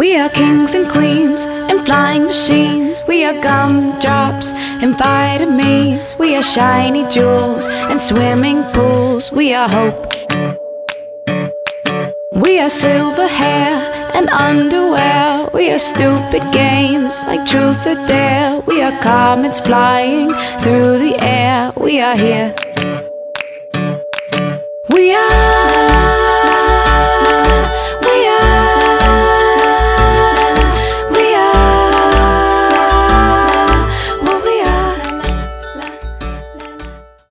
We are kings and queens and flying machines. We are gumdrops and vitamins. We are shiny jewels and swimming pools. We are hope. We are silver hair and underwear. We are stupid games like truth or dare. We are comets flying through the air. We are here. We are